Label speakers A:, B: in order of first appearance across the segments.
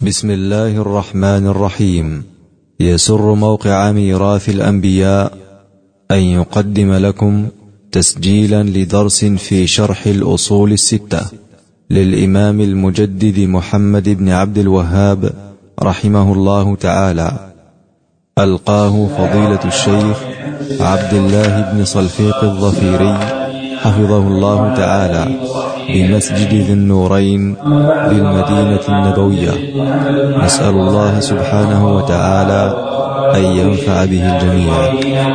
A: بسم الله الرحمن الرحيم. يسر موقع ميراث الأنبياء أن يقدم لكم تسجيلا لدرس في شرح الأصول الستة للإمام المجدد محمد بن عبد الوهاب رحمه الله تعالى، ألقاه فضيلة الشيخ عبد الله بن صلفيق الظفيري حفظه الله تعالى بمسجد ذي النورين بالمدينة النبوية. نسأل الله سبحانه وتعالى أن ينفع به الجميع.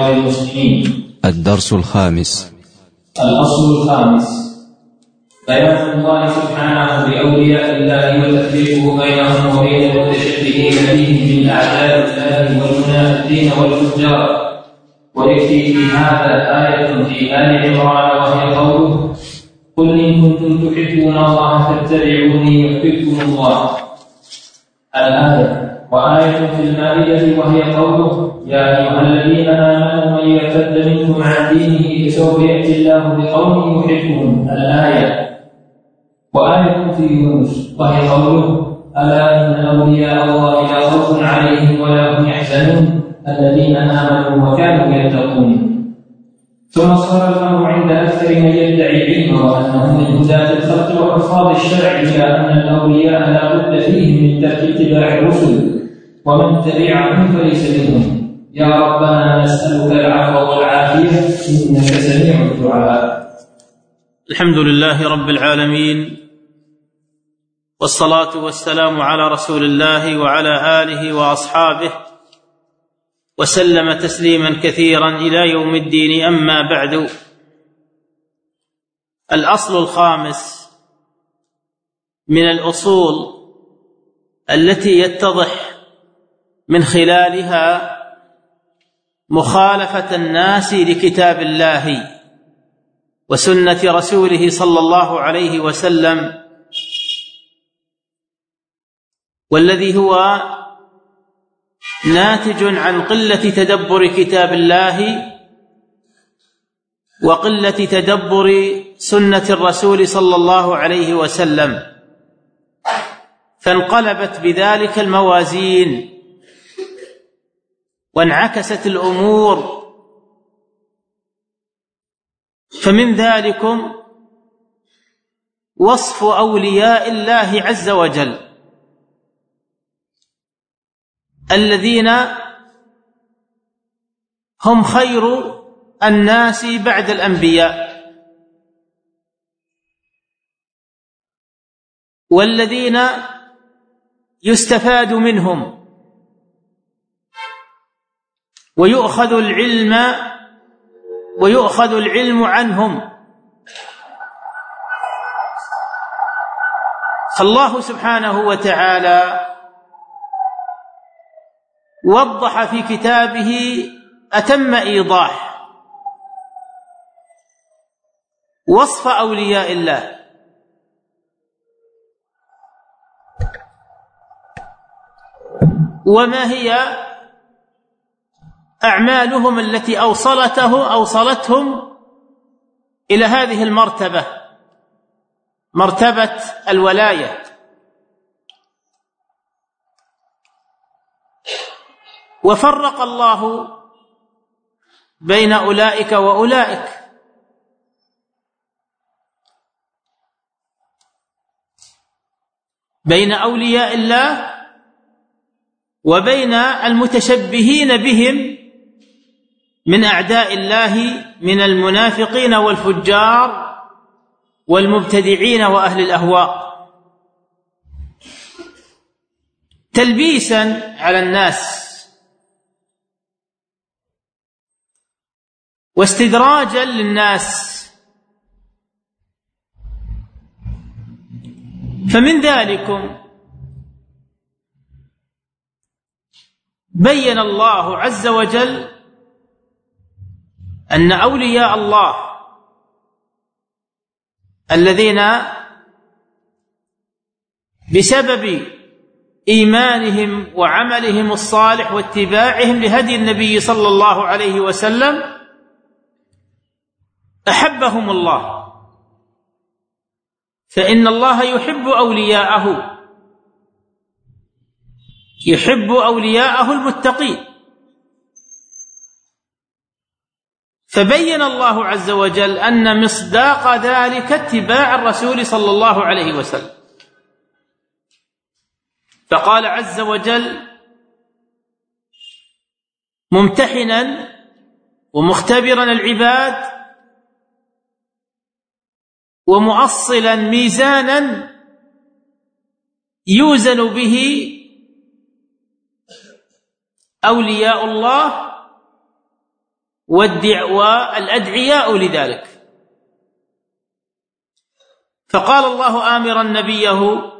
A: الدرس الخامس.
B: الأصل الخامس: بيان الله سبحانه بأولياء الله وتفريقه بينهم وبين المتشبهين به من أعداء الله والمنافقين والفجار. ويكفي في هذا آية في آل عمران وهي قوله: قل إن كنتم تحبون الله فاتبعوني يحببكم الله. الآية. وآية في المائدة وهي قوله: يا أيها الذين آمنوا من يرتد منكم عن دينه فسوف يأتي الله بقوم يحبهم. الآية. وآية في يونس وهي قوله: ألا إن أولياء الله لا خوف عليهم ولا هم يحزنون الذين آمنوا وكانوا يتقون. ثم صار الأمر عند أكثر من يدعي العلم وأنهم من هداة الخلق وحفاظ الشرع إلى أن الأولياء لا بد فيهم من ترك اتباع الرسل، ومن تبعهم فليس منهم. يا ربنا نسألك العفو والعافية إنك سميع الدعاء.
C: الحمد لله رب العالمين، والصلاة والسلام على رسول الله وعلى آله وأصحابه وسلم تسليما كثيرا إلى يوم الدين. أما بعد، الأصل الخامس من الأصول التي يتضح من خلالها مخالفة الناس لكتاب الله وسنة رسوله صلى الله عليه وسلم، والذي هو ناتج عن قلة تدبر كتاب الله وقلة تدبر سنة الرسول صلى الله عليه وسلم، فانقلبت بذلك الموازين وانعكست الأمور. فمن ذلكم وصف أولياء الله عز وجل الذين هم خير الناس بعد الأنبياء، والذين يستفاد منهم ويؤخذ العلم عنهم. فالله سبحانه وتعالى وضح في كتابه أتم إيضاح وصف أولياء الله، وما هي أعمالهم التي أوصلتهم إلى هذه المرتبة، مرتبة الولاية. وفرق الله بين أولئك وأولئك، بين أولياء الله وبين المتشبهين بهم من أعداء الله من المنافقين والفجار والمبتدعين وأهل الأهواء، تلبيسا على الناس واستدراجا للناس. فمن ذلكم بين الله عز وجل أن أولياء الله الذين بسبب إيمانهم وعملهم الصالح واتباعهم لهدي النبي صلى الله عليه وسلم أحبهم الله، فإن الله يحب أولياءه يحب أولياءه المتقين. فبين الله عز وجل أن مصداق ذلك اتباع الرسول صلى الله عليه وسلم، فقال عز وجل ممتحنا ومختبرا العباد ومؤصلا ميزانا يوزن به أولياء الله والأدعياء لذلك. فقال الله آمرا نبيه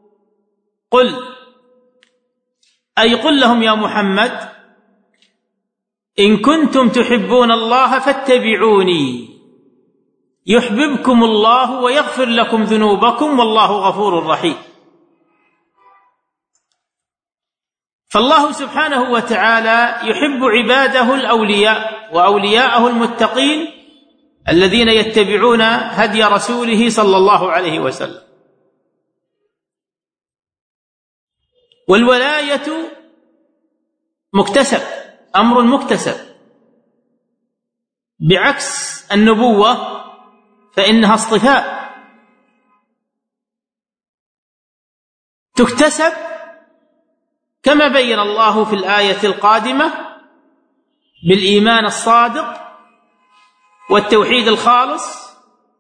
C: قل لهم يا محمد إن كنتم تحبون الله فاتبعوني يحببكم الله ويغفر لكم ذنوبكم والله غفور رحيم. فالله سبحانه وتعالى يحب عباده الأولياء وأولياءه المتقين الذين يتبعون هدي رسوله صلى الله عليه وسلم. والولاية مكتسب، أمر مكتسب، بعكس النبوة فإنها اصطفاء تكتسب كما بين الله في الآية القادمة بالإيمان الصادق والتوحيد الخالص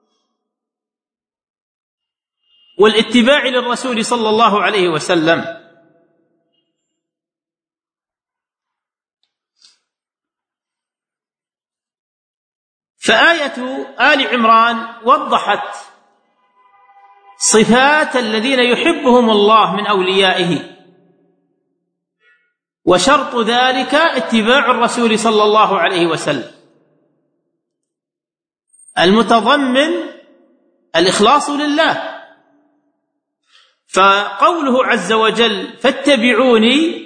C: والاتباع للرسول صلى الله عليه وسلم. فآية آل عمران وضحت صفات الذين يحبهم الله من أوليائه، وشرط ذلك اتباع الرسول صلى الله عليه وسلم المتضمن الإخلاص لله. فقوله عز وجل فاتبعوني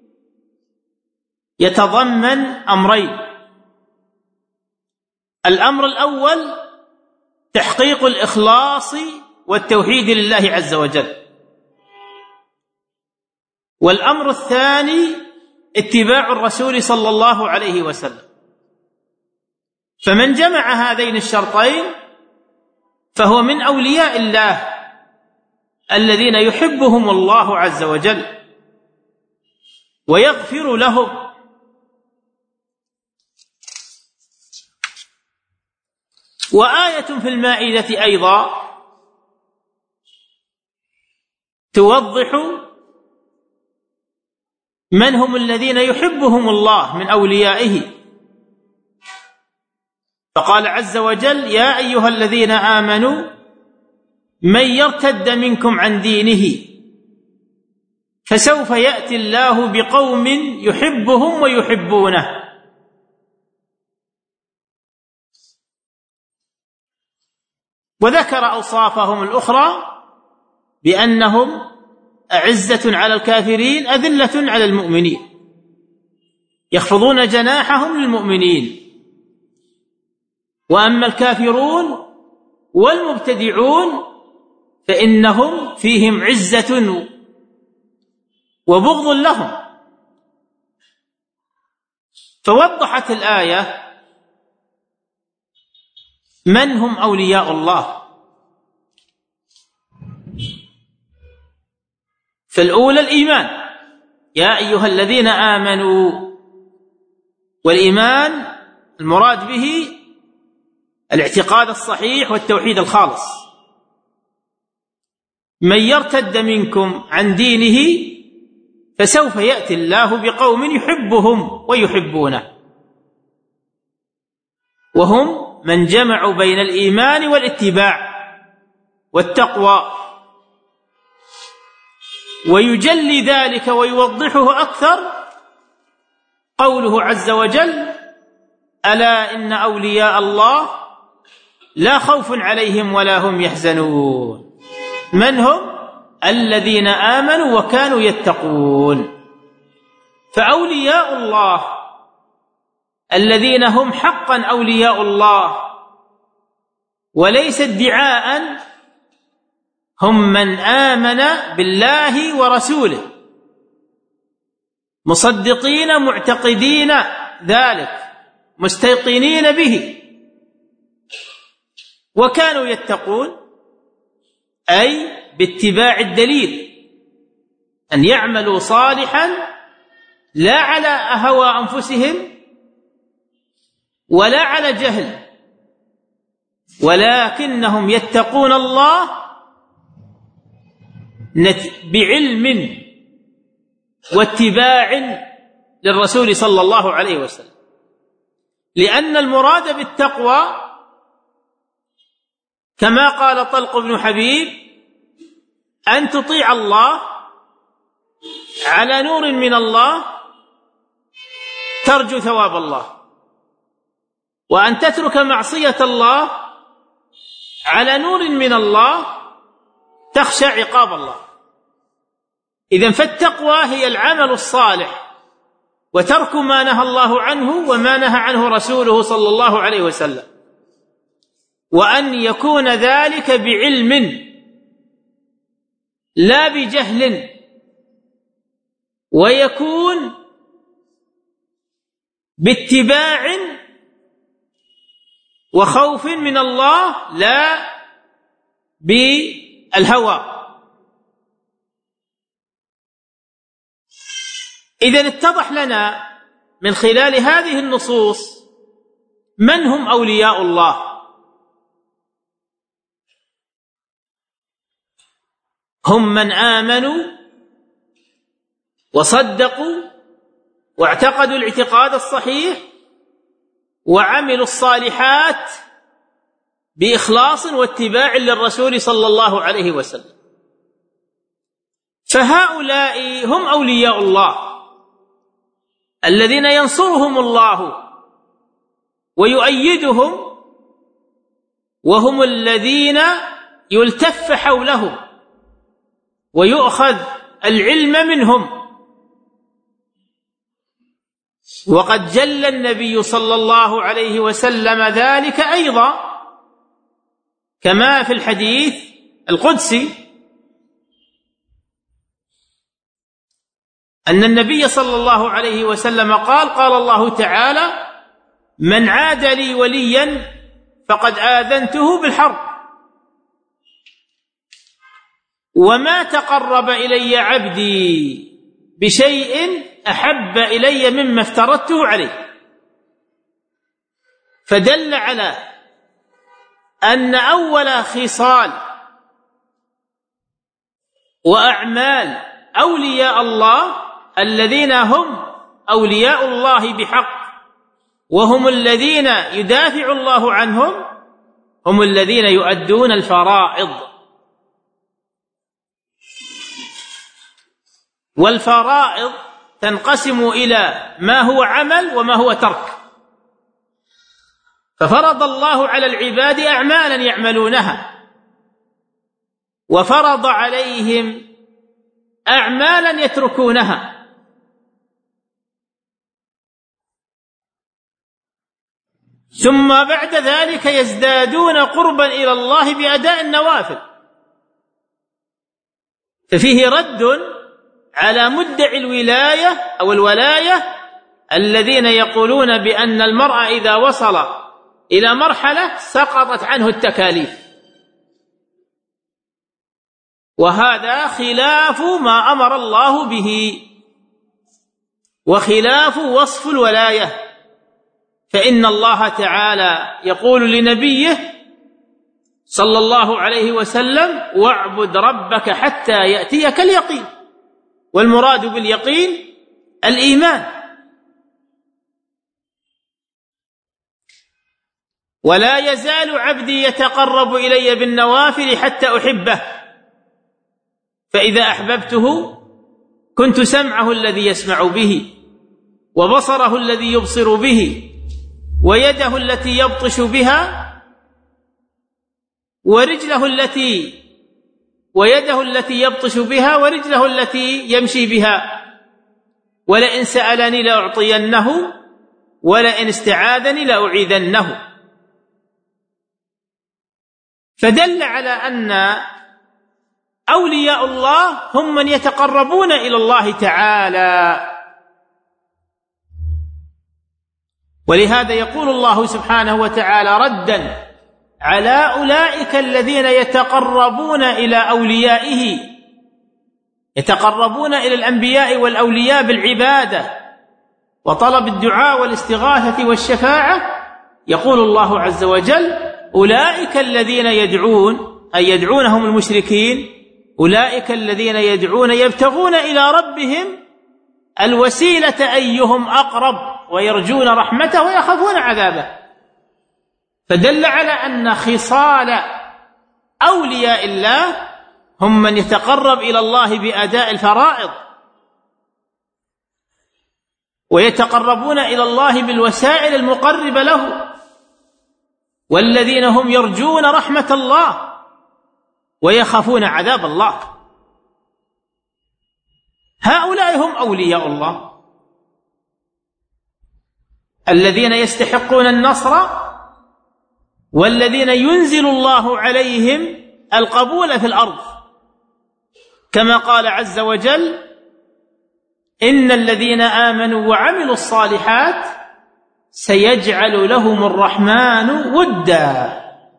C: يتضمن أمرين: الأمر الأول تحقيق الإخلاص والتوحيد لله عز وجل، والأمر الثاني اتباع الرسول صلى الله عليه وسلم. فمن جمع هذين الشرطين فهو من أولياء الله الذين يحبهم الله عز وجل ويغفر لهم. وآية في المائدة أيضا توضح من هم الذين يحبهم الله من أوليائه، فقال عز وجل يا أيها الذين آمنوا من يرتد منكم عن دينه فسوف يأتي الله بقوم يحبهم ويحبونه وذكر أوصافهم الأخرى بأنهم أعزة على الكافرين أذلة على المؤمنين يخفضون جناحهم للمؤمنين. وأما الكافرون والمبتدعون فإنهم فيهم عزة وبغض لهم. فوضحت الآية من هم أولياء الله. فالأولى الإيمان، يا أيها الذين آمنوا، والإيمان المراد به الاعتقاد الصحيح والتوحيد الخالص. من يرتد منكم عن دينه فسوف يأتي الله بقوم يحبهم ويحبونه، وهم من جمعوا بين الإيمان والاتباع والتقوى. ويجلي ذلك ويوضحه أكثر قوله عز وجل ألا إن أولياء الله لا خوف عليهم ولا هم يحزنون. من هم؟ الذين آمنوا وكانوا يتقون. فأولياء الله الذين هم حقا أولياء الله وليس ادعاء هم من آمن بالله ورسوله مصدقين معتقدين ذلك مستيقنين به، وكانوا يتقون أي باتباع الدليل، أن يعملوا صالحا لا على هوى أنفسهم ولا على جهل، ولكنهم يتقون الله بعلم واتباع للرسول صلى الله عليه وسلم. لأن المراد بالتقوى كما قال طلق بن حبيب أن تطيع الله على نور من الله ترجو ثواب الله، وأن تترك معصية الله على نور من الله تخشى عقاب الله. إذن فالتقوى هي العمل الصالح وترك ما نهى الله عنه وما نهى عنه رسوله صلى الله عليه وسلم، وأن يكون ذلك بعلم لا بجهل، ويكون باتباع وخوف من الله لا بالهوى. إذن اتضح لنا من خلال هذه النصوص من هم أولياء الله. هم من آمنوا وصدقوا واعتقدوا الاعتقاد الصحيح وعملوا الصالحات بإخلاص واتباع للرسول صلى الله عليه وسلم، فهؤلاء هم أولياء الله الذين ينصرهم الله ويؤيدهم، وهم الذين يلتف حولهم ويؤخذ العلم منهم. وقد جل النبي صلى الله عليه وسلم ذلك أيضا كما في الحديث القدسي أن النبي صلى الله عليه وسلم قال: قال الله تعالى: من عاد لي وليا فقد آذنته بالحرب، وما تقرب إلي عبدي بشيء أحب إلي مما افترضته عليه. فدل على أن أول خصال وأعمال أولياء الله الذين هم أولياء الله بحق، وهم الذين يدافع الله عنهم، هم الذين يؤدون الفرائض. والفرائض تنقسم إلى ما هو عمل وما هو ترك. ففرض الله على العباد أعمالا يعملونها، وفرض عليهم أعمالا يتركونها. ثم بعد ذلك يزدادون قربا إلى الله بأداء النوافل. ففيه رد على مدعي الولاية أو الولاية الذين يقولون بأن المرء إذا وصل إلى مرحلة سقطت عنه التكاليف، وهذا خلاف ما أمر الله به وخلاف وصف الولاية. فإن الله تعالى يقول لنبيه صلى الله عليه وسلم: واعبد ربك حتى يأتيك اليقين. والمراد باليقين الإيمان. ولا يزال عبدي يتقرب إلي بالنوافل حتى أحبه، فإذا أحببته كنت سمعه الذي يسمع به، وبصره الذي يبصر به، ويده التي يبطش بها، ويده التي يبطش بها، ورجله التي يمشي بها. ولئن سألني لأعطينه، ولئن استعاذني لأعيذنه. فدل على أن أولياء الله هم من يتقربون إلى الله تعالى ولهذا يقول الله سبحانه وتعالى ردا على أولئك الذين يتقربون إلى أوليائه، يتقربون إلى الأنبياء والأولياء بالعبادة وطلب الدعاء والاستغاثة والشفاعة. يقول الله عز وجل أولئك الذين يدعون، أي يدعونهم المشركين، أولئك الذين يدعون يبتغون إلى ربهم الوسيلة أيهم أقرب ويرجون رحمته ويخافون عذابه. فدل على أن خصال أولياء الله هم من يتقرب إلى الله بأداء الفرائض، ويتقربون إلى الله بالوسائل المقربة له، والذين هم يرجون رحمة الله ويخافون عذاب الله. هؤلاء هم أولياء الله الذين يستحقون النصر، والذين ينزل الله عليهم القبول في الأرض، كما قال عز وجل إن الذين آمنوا وعملوا الصالحات سيجعل لهم الرحمن ودا،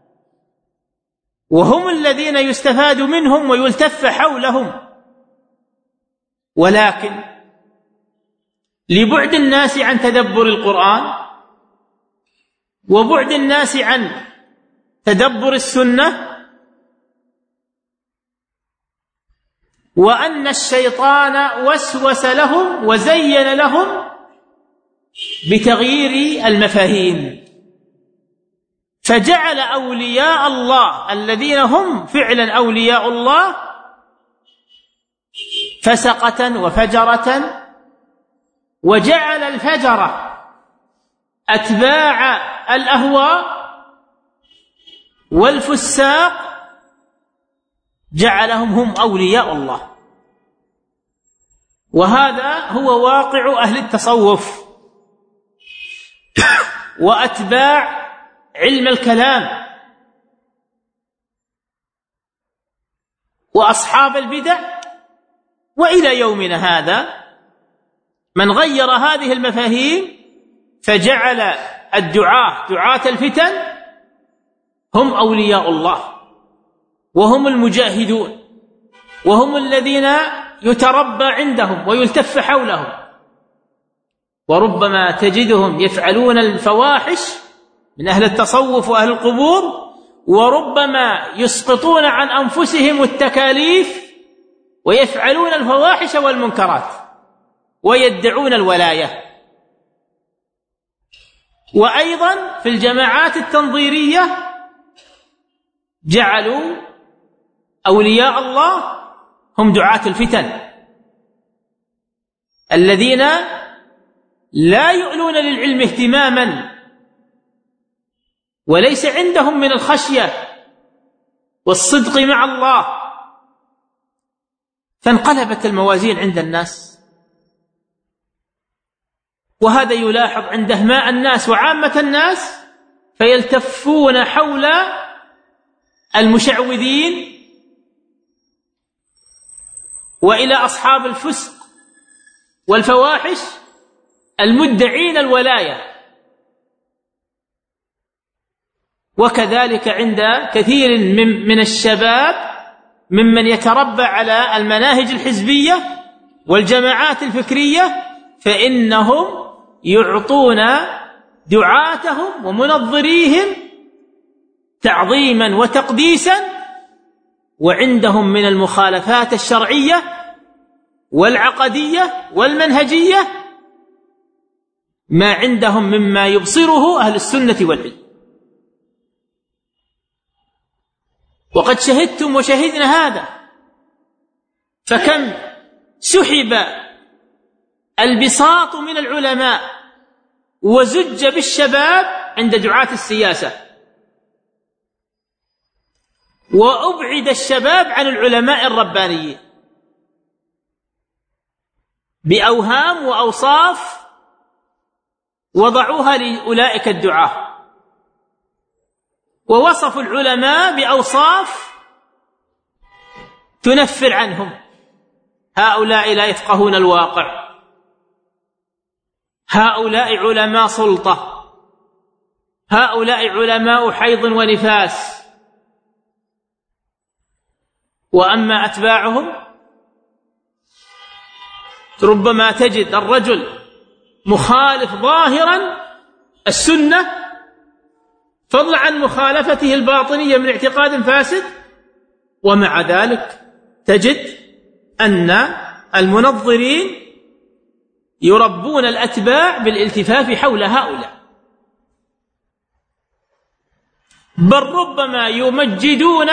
C: وهم الذين يستفاد منهم ويلتف حولهم. ولكن لبعد الناس عن تدبر القرآن وبعد الناس عن تدبر السنة، وأن الشيطان وسوس لهم وزين لهم بتغيير المفاهيم، فجعل أولياء الله الذين هم فعلا أولياء الله فسقة وفجرة، وجعل الفجرة أتباع الأهواء، والفساق جعلهم هم أولياء الله. وهذا هو واقع أهل التصوف وأتباع علم الكلام وأصحاب البدع. وإلى يومنا هذا من غير هذه المفاهيم فجعل دعاة الفتن هم أولياء الله، وهم المجاهدون، وهم الذين يتربى عندهم ويلتف حولهم. وربما تجدهم يفعلون الفواحش من أهل التصوف وأهل القبور، وربما يسقطون عن أنفسهم التكاليف ويفعلون الفواحش والمنكرات ويدعون الولاية. وأيضا في الجماعات التنظيرية جعلوا أولياء الله هم دعاة الفتن الذين لا يؤلون للعلم اهتماما، وليس عندهم من الخشية والصدق مع الله، فانقلبت الموازين عند الناس. وهذا يلاحظ عند اهماء الناس وعامة الناس، فيلتفون حول المشعوذين وإلى أصحاب الفسق والفواحش المدعين الولاية. وكذلك عند كثير من الشباب ممن يتربى على المناهج الحزبية والجماعات الفكرية، فإنهم يعطون دعاتهم ومنظريهم تعظيما وتقديسا، وعندهم من المخالفات الشرعية والعقدية والمنهجية ما عندهم مما يبصره أهل السنة والعلم. وقد شهدتم وشهدنا هذا، فكم سحب البساط من العلماء وزج بالشباب عند دعاة السياسة، وأبعد الشباب عن العلماء الربانيين بأوهام وأوصاف وضعوها لأولئك الدعاة، ووصفوا العلماء بأوصاف تنفر عنهم. هؤلاء لا يفقهون الواقع، هؤلاء علماء سلطة، هؤلاء علماء حيض ونفاس. وأما أتباعهم ربما تجد الرجل مخالف ظاهرا السنة، فضلا عن مخالفته الباطنية من اعتقاد فاسد، ومع ذلك تجد أن المنظرين يربون الأتباع بالالتفاف حول هؤلاء، بل ربما يمجدون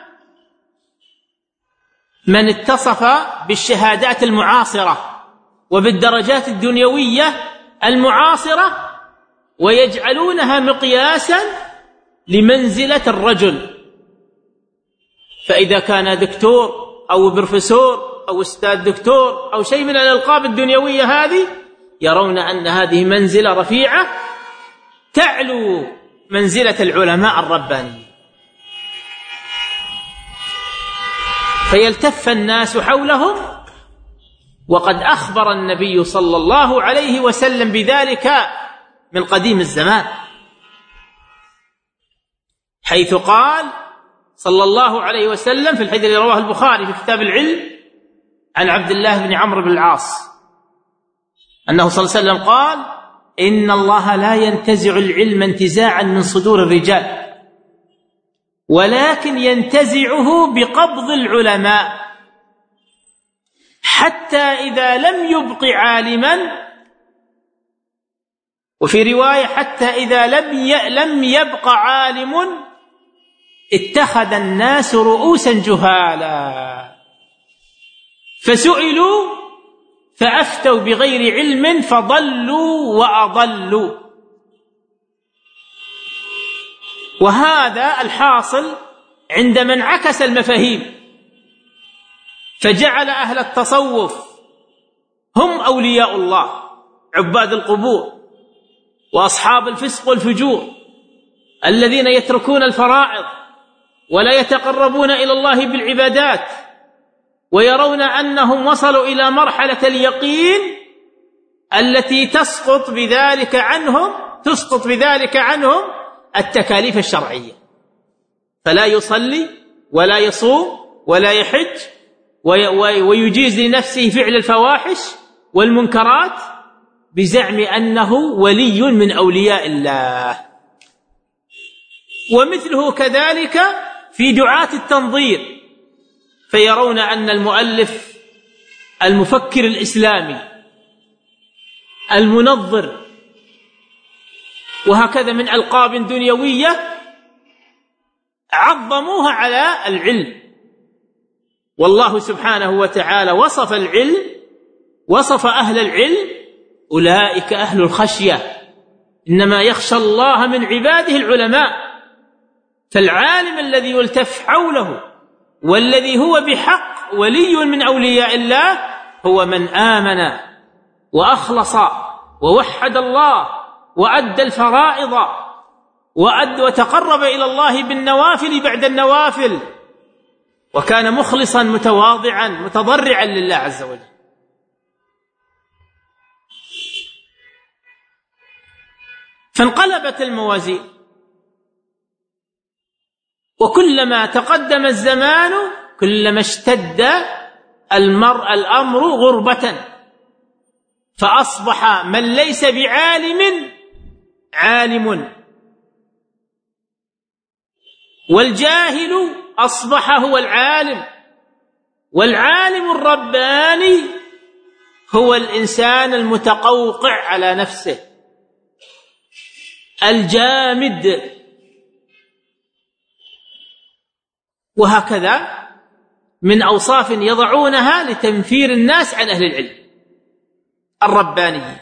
C: من اتصف بالشهادات المعاصرة وبالدرجات الدنيوية المعاصرة، ويجعلونها مقياسا لمنزلة الرجل. فإذا كان دكتور أو بروفيسور أو أستاذ دكتور أو شيء من الألقاب الدنيوية هذه، يرون أن هذه منزلة رفيعة تعلو منزلة العلماء الربانيين، فيلتف الناس حولهم. وقد أخبر النبي صلى الله عليه وسلم بذلك من قديم الزمان، حيث قال صلى الله عليه وسلم في الحديث الذي رواه البخاري في كتاب العلم عن عبد الله بن عمرو بن العاص أنه صلى الله عليه وسلم قال: إن الله لا ينتزع العلم انتزاعا من صدور الرجال، ولكن ينتزعه بقبض العلماء، حتى إذا لم يبق عالما، وفي رواية حتى إذا لم يبق عالم اتخذ الناس رؤوسا جهالا، فسئلوا فأفتوا بغير علم فضلوا وأضلوا. وهذا الحاصل عندما انعكس المفاهيم، فجعل أهل التصوف هم أولياء الله عباد القبور وأصحاب الفسق والفجور الذين يتركون الفرائض ولا يتقربون إلى الله بالعبادات، ويرون أنهم وصلوا إلى مرحلة اليقين التي تسقط بذلك عنهم التكاليف الشرعية، فلا يصلي ولا يصوم ولا يحج، ويجيز لنفسه فعل الفواحش والمنكرات بزعم أنه ولي من أولياء الله. ومثله كذلك في دعاة التنظير، فيرون أن المؤلف المفكر الإسلامي المنظر وهكذا من ألقاب دنيوية عظموها على العلم. والله سبحانه وتعالى وصف أهل العلم: أولئك أهل الخشية، إنما يخشى الله من عباده العلماء. فالعالم الذي يلتف حوله والذي هو بحق ولي من أولياء الله هو من آمن وأخلص ووحد الله وأدى الفرائض وتقرب إلى الله بالنوافل بعد النوافل، وكان مخلصا متواضعا متضرعا لله عز وجل. فانقلبت الموازين، وكلما تقدم الزمان كلما اشتد الأمر غربة، فأصبح من ليس بعالم عالم، والجاهل أصبح هو العالم، والعالم الرباني هو الإنسان المتقوقع على نفسه الجامد. وهكذا من أوصاف يضعونها لتنفير الناس عن أهل العلم الرباني.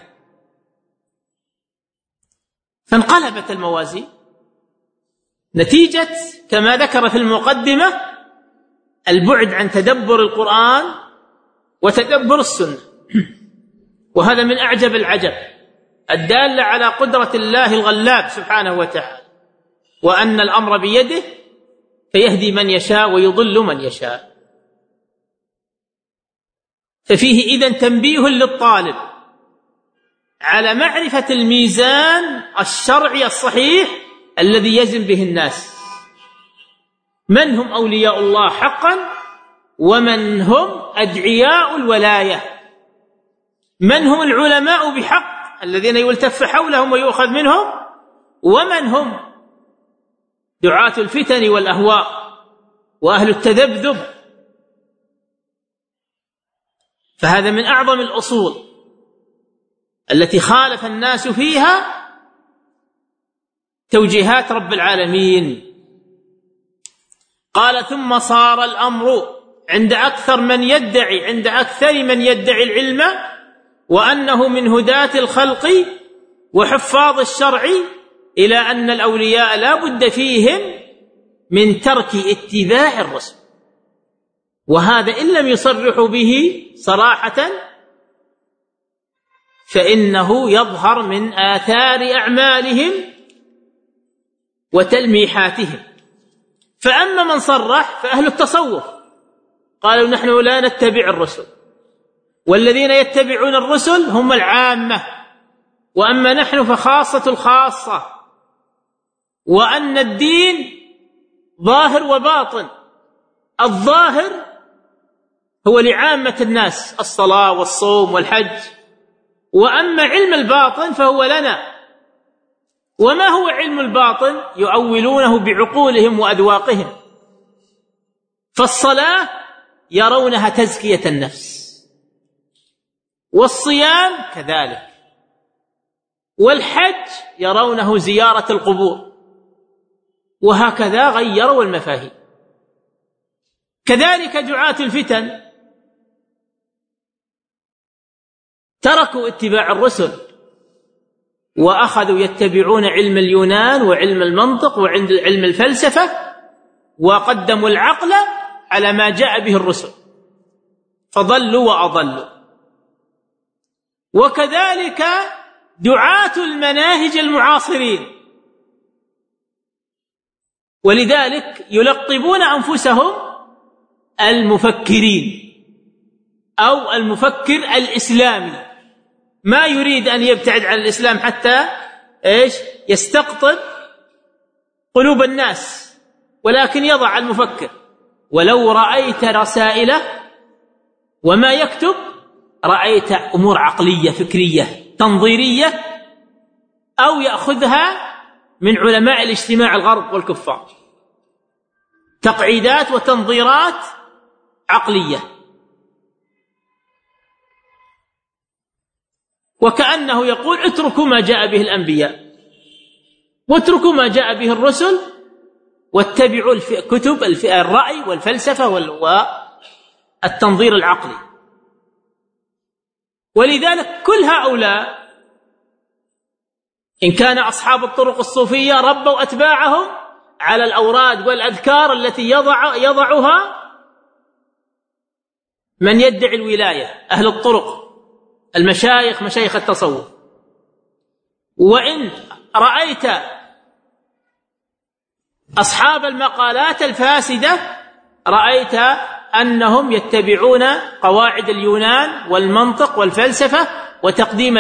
C: فانقلبت الموازين نتيجة كما ذكر في المقدمة البعد عن تدبر القرآن وتدبر السنة، وهذا من أعجب العجب الدالة على قدرة الله الغلاب سبحانه وتعالى، وأن الأمر بيده فيهدي من يشاء ويضل من يشاء. ففيه إذن تنبيه للطالب على معرفة الميزان الشرعي الصحيح الذي يزن به الناس، من هم أولياء الله حقا ومن هم أدعياء الولاية، من هم العلماء بحق الذين يلتف حولهم ويؤخذ منهم، ومن هم دعاة الفتن والأهواء وأهل التذبذب. فهذا من أعظم الأصول التي خالف الناس فيها توجيهات رب العالمين. قال ثم صار الأمر عند أكثر من يدعي العلم وأنه من هداة الخلق وحفاظ الشرع إلى أن الأولياء لا بد فيهم من ترك اتباع الرسل، وهذا إن لم يصرحوا به صراحة فإنه يظهر من آثار أعمالهم وتلميحاتهم. فأما من صرح فأهل التصوف قالوا نحن لا نتبع الرسل، والذين يتبعون الرسل هم العامة، وأما نحن فخاصة الخاصة، وأن الدين ظاهر وباطن. الظاهر هو لعامة الناس الصلاة والصوم والحج، وأما علم الباطن فهو لنا. وما هو علم الباطن؟ يؤولونه بعقولهم وأذواقهم. فالصلاة يرونها تزكية النفس، والصيام كذلك، والحج يرونه زيارة القبور، وهكذا غيروا المفاهيم. كذلك دعاة الفتن تركوا اتباع الرسل وأخذوا يتبعون علم اليونان وعلم المنطق وعلم الفلسفة، وقدموا العقل على ما جاء به الرسل فضلوا وأضلوا. وكذلك دعاة المناهج المعاصرين، ولذلك يلقبون أنفسهم المفكرين أو المفكر الإسلامي، ما يريد أن يبتعد عن الإسلام حتى يستقطب قلوب الناس، ولكن يضع المفكر. ولو رأيت رسائله وما يكتب رأيت أمور عقلية فكرية تنظيرية، أو يأخذها من علماء الاجتماع الغرب والكفار، تقعيدات وتنظيرات عقلية، وكأنه يقول اتركوا ما جاء به الأنبياء واتركوا ما جاء به الرسل واتبعوا كتب الرأي والفلسفة والتنظير العقلي. ولذلك كل هؤلاء إن كان أصحاب الطرق الصوفية ربوا أتباعهم على الأوراد والأذكار التي يضعها من يدعي الولاية، أهل الطرق المشايخ مشايخ التصوف. وإن رأيت أصحاب المقالات الفاسدة رأيت أنهم يتبعون قواعد اليونان والمنطق والفلسفة وتقديم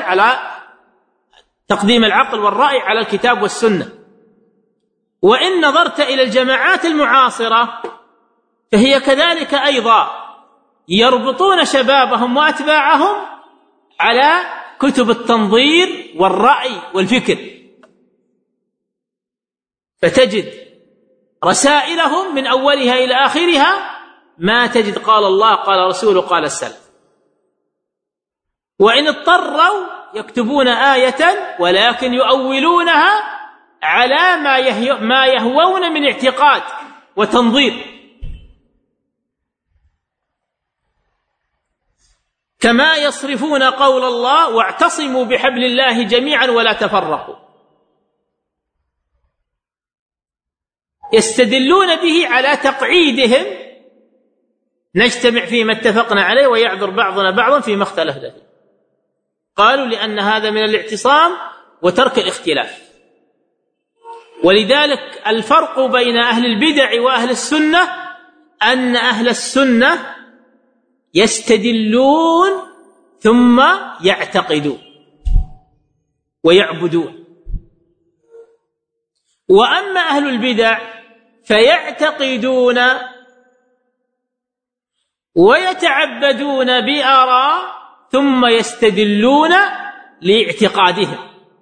C: العقل والرأي على الكتاب والسنة. وإن نظرت إلى الجماعات المعاصرة فهي كذلك أيضا، يربطون شبابهم وأتباعهم على كتب التنظير والرأي والفكر، فتجد رسائلهم من أولها إلى آخرها ما تجد قال الله قال رسوله قال السلف. وإن اضطروا يكتبون آية ولكن يؤولونها على ما يهوون من اعتقاد وتنظير، كما يصرفون قول الله واعتصموا بحبل الله جميعا ولا تفرقوا، يستدلون به على تقعيدهم نجتمع فيما اتفقنا عليه ويعذر بعضنا بعضا فيما اختلفنا فيه. قالوا لأن هذا من الاعتصام وترك الاختلاف. ولذلك الفرق بين أهل البدع وأهل السنة أن أهل السنة يستدلون ثم يعتقدون، ويعبدون. وأما أهل البدع فيعتقدون ويتعبدون بآراء ثم يستدلون لاعتقادهم،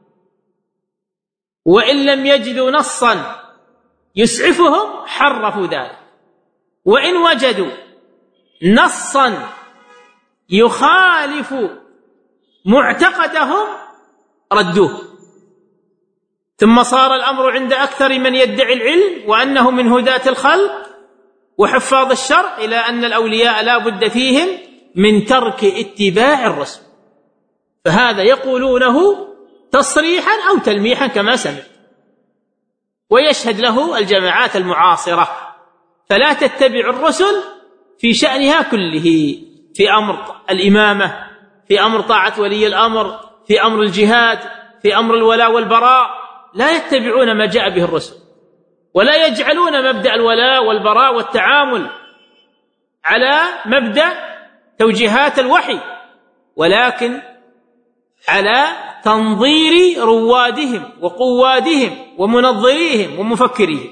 C: وإن لم يجدوا نصا يسعفهم حرفوا ذلك، وإن وجدوا نصا يخالف معتقدهم ردوه. ثم صار الأمر عند أكثر من يدعي العلم وأنه من هداة الخلق وحفاظ الشرع إلى أن الأولياء لا بد فيهم من ترك اتباع الرسول، فهذا يقولونه تصريحا أو تلميحا كما سمعت، ويشهد له الجماعات المعاصرة. فلا تتبع الرسل في شأنها كله، في أمر الإمامة، في أمر طاعة ولي الأمر، في أمر الجهاد، في أمر الولاء والبراء، لا يتبعون ما جاء به الرسل، ولا يجعلون مبدأ الولاء والبراء والتعامل على مبدأ توجيهات الوحي، ولكن على تنظير روادهم وقوادهم ومنظريهم ومفكريهم.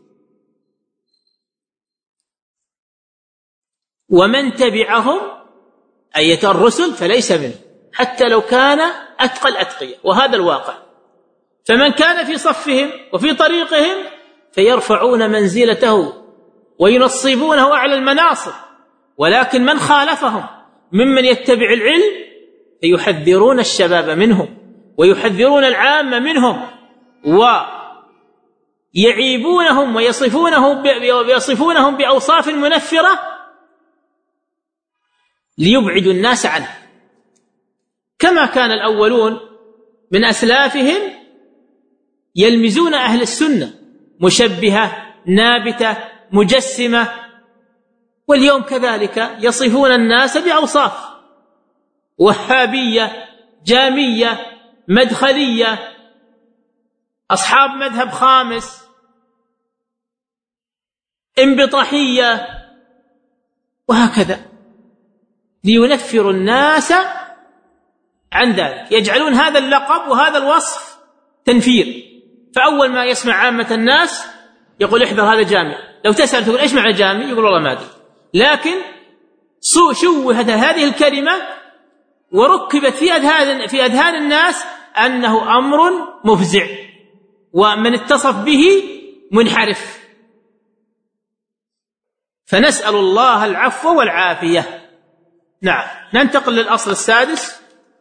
C: ومن تبعهم أي الرسل فليس منه، حتى لو كان أتقى الأتقية، وهذا الواقع. فمن كان في صفهم وفي طريقهم فيرفعون منزلته وينصبونه أعلى المناصب، ولكن من خالفهم ممن يتبع العلم فيحذرون الشباب منهم ويحذرون العامة منهم، ويعيبونهم ويصفونهم بأوصاف منفرة ليبعدوا الناس عنه، كما كان الأولون من أسلافهم يلمزون أهل السنة، مشبهة، نابتة، مجسمة، واليوم كذلك يصفون الناس بأوصاف وهابية، جامية، مدخلية، أصحاب مذهب خامس، انبطاحية، وهكذا، لينفروا الناس عن ذلك، يجعلون هذا اللقب وهذا الوصف تنفير. فأول ما يسمع عامة الناس يقول احذر هذا جامع، لو تسأل تقول ايش معنى جامع يقول والله ما أدري، لكن شوهت هذه الكلمة وركبت في أذهان الناس أنه أمر مفزع، ومن اتصف به منحرف. فنسأل الله العفو والعافية. نعم، ننتقل للأصل السادس.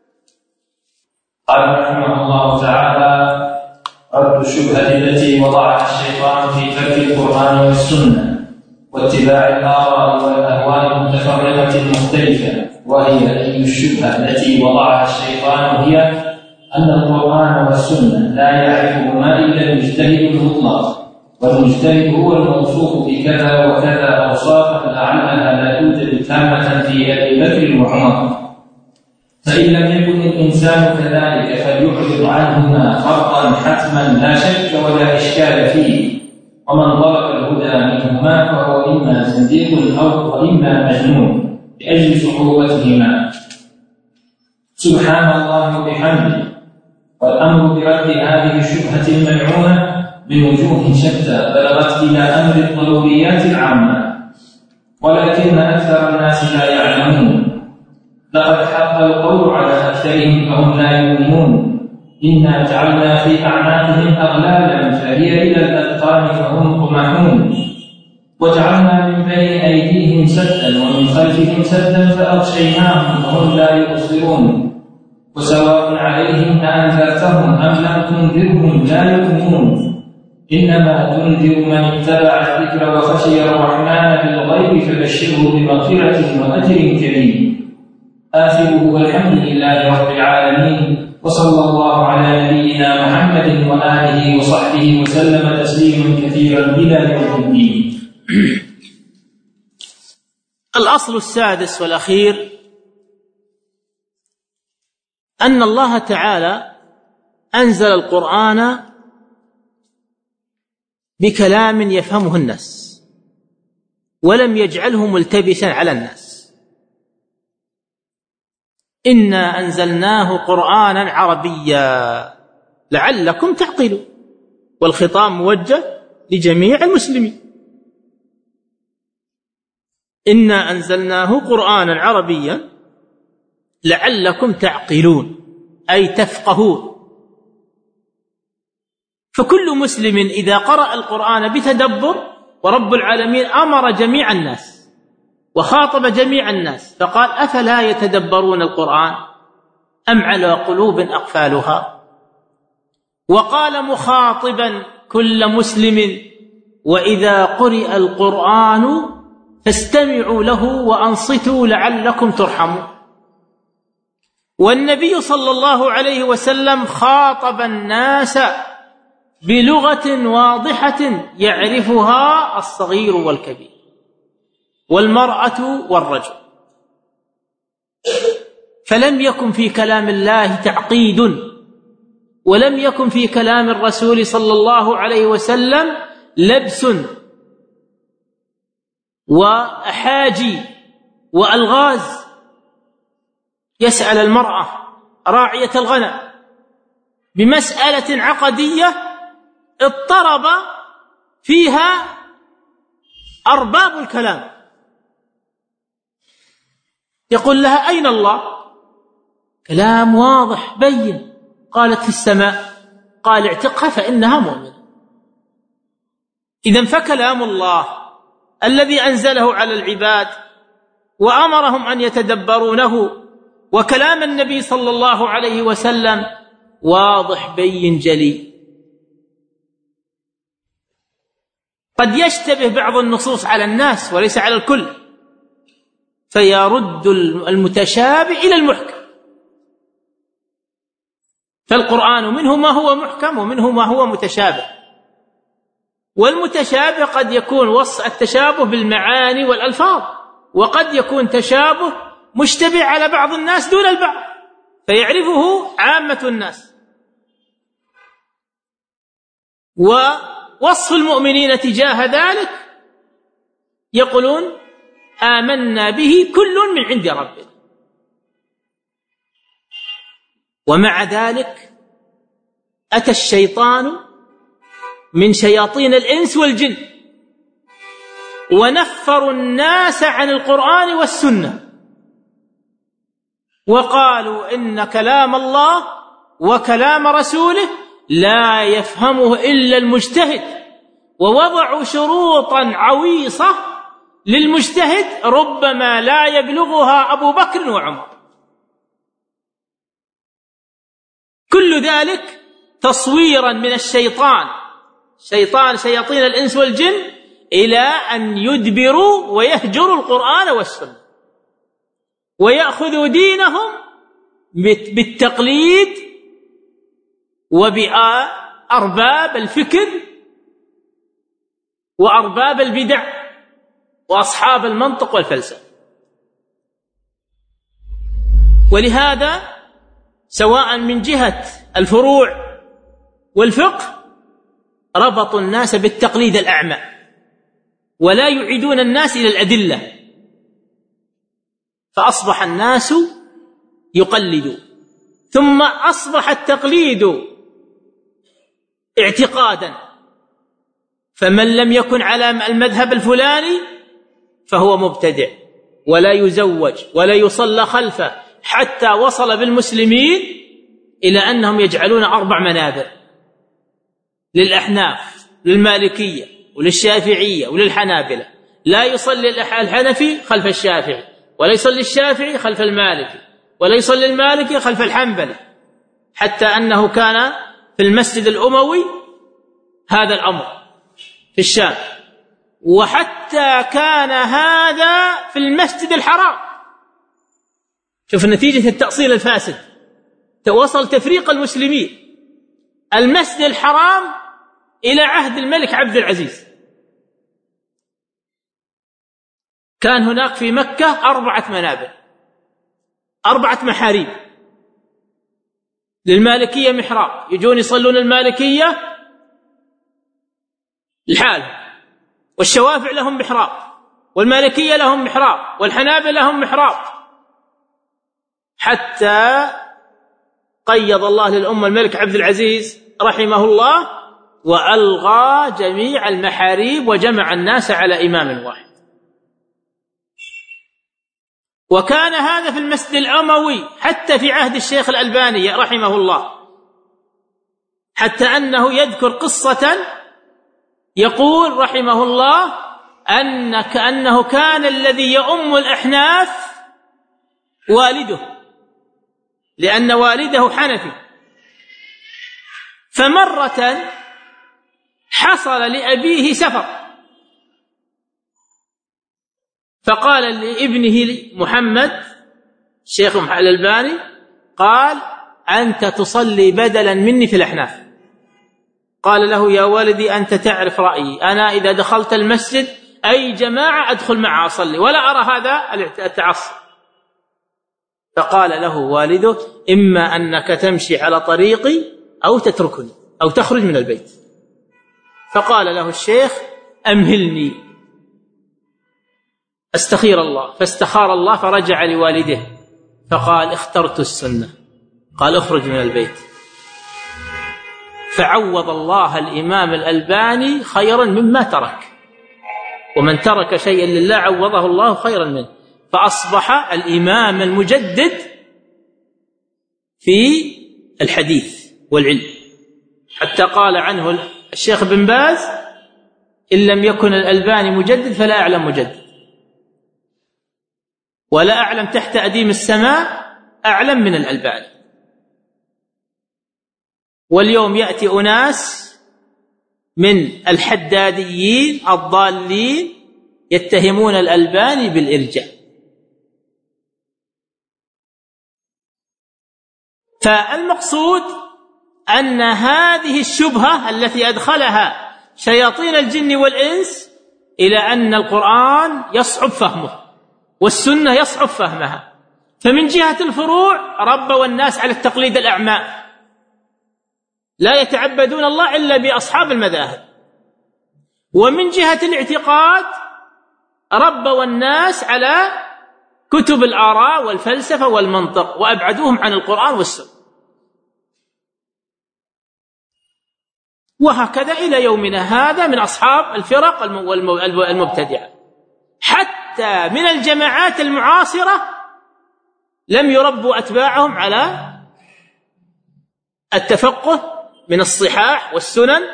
B: قال رحمه الله تعالى: رد الشبهة التي وضعها الشيطان في ترك القرآن والسنة واتباع الآراء والأهواء المتفرقة المختلفة. وهي أي الشبهة التي وضعها الشيطان هي أن القرآن والسنة لا يعرفهما إلا المجتهد المطلق، والمجتهد هو الموصوف بكذا وكذا أوصافا لعلها لا توجد تامة في أبي بكر وعمر. فإن لم يكن الإنسان كذلك فليعرض عنهما فرقا حتما لا شك ولا إشكال فيه، ومن ضرب الهدى منهما فهو إما زنديق أو إما مجنون لأجل صعوبتهما. سبحان الله وبحمده. والأمر برد هذه الشبهة الملعونة من وجوه شتى بلغت إلى أمر الضروريات العامة، ولكن أكثر الناس لا يعلمون. لقد حق القول على أكثرهم فهم لا يؤمنون. إنا جعلنا في أعناقهم أغلالا فهي إلى الأذقان فهم طمعون، وجعلنا من بين أيديهم سدا ومن خلفهم سدا فأغشيناهم فهم لا يبصرون. وسواء عليهم أأنذرتهم أم لم تنذرهم لا يؤمنون. إنما تنذر من اتبع الذكر وخشي الرحمن بالغيب فبشره بمغفرة وأجر كريم. آخره والحمد لله رب العالمين، وصلى الله على نبينا محمد وآله وصحبه وسلم تسليما كثيرا إلى يوم الدين.
C: الأصل السادس والأخير أن الله تعالى أنزل القرآن بكلام يفهمه الناس، ولم يجعله ملتبسا على الناس. إنا أنزلناه قرآنا عربيا لعلكم تعقلون، والخطاب موجه لجميع المسلمين. إنا أنزلناه قرآنا عربيا لعلكم تعقلون، أي تفقهون. فكل مسلم إذا قرأ القرآن بتدبر، ورب العالمين أمر جميع الناس وخاطب جميع الناس فقال: أفلا يتدبرون القرآن أم على قلوب أقفالها. وقال مخاطبا كل مسلم: وإذا قرئ القرآن فاستمعوا له وأنصتوا لعلكم ترحمون. والنبي صلى الله عليه وسلم خاطب الناس بلغة واضحة يعرفها الصغير والكبير والمرأة والرجل، فلم يكن في كلام الله تعقيد، ولم يكن في كلام الرسول صلى الله عليه وسلم لبس وأحاجي وألغاز يسأل المرأة راعية الغنم بمسألة عقدية اضطرب فيها أرباب الكلام، يقول لها: أين الله؟ كلام واضح بين. قالت: في السماء. قال: اعتقها فإنها مؤمنة. إذن فكلام الله الذي أنزله على العباد وأمرهم أن يتدبرونه، وكلام النبي صلى الله عليه وسلم واضح بين جلي. قد يشتبه بعض النصوص على الناس وليس على الكل، فيرد المتشابه إلى المحكم. فالقرآن منه ما هو محكم ومنه ما هو متشابه، والمتشابه قد يكون وصف التشابه بالمعاني والألفاظ، وقد يكون تشابه مشتبه على بعض الناس دون البعض فيعرفه عامة الناس. ووصف المؤمنين تجاه ذلك يقولون: آمنا به كل من عند ربنا. ومع ذلك أتى الشيطان من شياطين الإنس والجن ونفروا الناس عن القرآن والسنة، وقالوا إن كلام الله وكلام رسوله لا يفهمه إلا المجتهد، ووضعوا شروطا عويصة للمجتهد ربما لا يبلغها أبو بكر وعمر. كل ذلك تصويرا من الشيطان، شياطين الإنس والجن، إلى أن يدبروا ويهجروا القرآن والسنة ويأخذوا دينهم بالتقليد وبأرباب الفكر وأرباب البدع وأصحاب المنطق والفلسفة. ولهذا سواء من جهة الفروع والفقه ربطوا الناس بالتقليد الأعمى ولا يعيدون الناس إلى الأدلة، فأصبح الناس يقلدون، ثم أصبح التقليد اعتقادا، فمن لم يكن على المذهب الفلاني فهو مبتدع ولا يزوج ولا يصلى خلفه، حتى وصل بالمسلمين إلى أنهم يجعلون 4 منابر للأحناف، للمالكية وللشافعية وللحنابلة، لا يصلي الحنفي خلف الشافعي، ولا يصلي الشافعي خلف المالكي، ولا يصلي المالكي خلف الحنبلي، حتى أنه كان في المسجد الأموي هذا الأمر في الشام، وحتى كان هذا في المسجد الحرام. شوف نتيجة التأصيل الفاسد، وصل تفريق المسلمين. المسجد الحرام إلى عهد الملك عبد العزيز كان هناك في مكة 4 منابر، 4 محاريب. للمالكية محراب، يجون يصلون المالكية الحال، والشوافع لهم محراب، والمالكية لهم محراب، والحنابلة لهم محراب، حتى قيض الله للأمة الملك عبد العزيز رحمه الله وألغى جميع المحاريب وجمع الناس على إمام واحد. وكان هذا في المسجد الأموي حتى في عهد الشيخ الألباني رحمه الله، حتى أنه يذكر قصة يقول رحمه الله أنه كان الذي يؤم الأحناف والده، لأن والده حنفي، فمرة حصل لأبيه سفر فقال لابنه محمد الشيخ الألباني قال أنت تصلي بدلا مني في الأحناف. قال له يا والدي أنت تعرف رأيي، أنا إذا دخلت المسجد أي جماعة أدخل معها أصلي ولا أرى هذا التعصب. فقال له والده إما أنك تمشي على طريقي أو تتركني أو تخرج من البيت. فقال له الشيخ أمهلني استخير الله، فاستخار الله فرجع لوالده فقال اخترت السنة، قال اخرج من البيت. فعوض الله الإمام الألباني خيرا مما ترك، ومن ترك شيئا لله عوضه الله خيرا منه، فأصبح الإمام المجدد في الحديث والعلم، حتى قال عنه الشيخ بن باز إن لم يكن الألباني مجدد فلا أعلم مجدد، ولا أعلم تحت أديم السماء أعلم من الألباني. واليوم يأتي أناس من الحداديين الضالين يتهمون الألباني بالإرجاء. فالمقصود أن هذه الشبهة التي أدخلها شياطين الجن والإنس إلى أن القرآن يصعب فهمه والسنة يصعب فهمها، فمن جهة الفروع ربوا الناس على التقليد الأعمى، لا يتعبدون الله إلا بأصحاب المذاهب. ومن جهة الاعتقاد ربوا الناس على كتب الآراء والفلسفة والمنطق وأبعدوهم عن القرآن والسنة، وهكذا إلى يومنا هذا من أصحاب الفرق المبتدعة. حتى من الجماعات المعاصرة لم يربوا أتباعهم على التفقه من الصحاح والسنن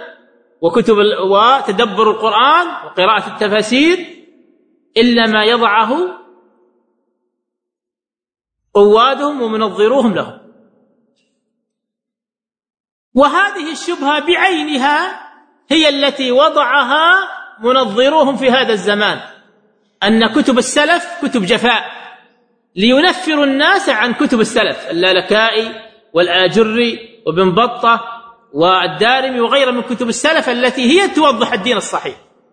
C: وتدبر القرآن وقراءة التفاسير إلا ما يضعه قوادهم ومنظروهم لهم. وهذه الشبهة بعينها هي التي وضعها منظروهم في هذا الزمان، أن كتب السلف كتب جفاء، لينفروا الناس عن كتب السلف اللالكائي والآجري وابن بطة والدارمي وغيرها من كتب السلف التي هي توضح الدين الصحيح.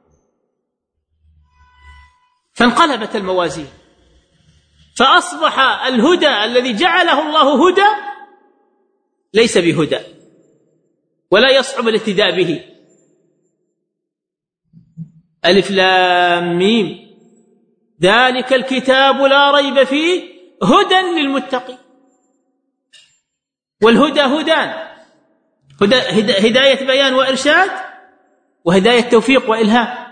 C: فانقلبت الموازين، فأصبح الهدى الذي جعله الله هدى ليس بهدى ولا يصعب الاهتداء به. ألف لام ميم ذلك الكتاب لا ريب فيه هدى للمتقين. والهدى هدان، هداية بيان وإرشاد، وهداية توفيق وإلهام.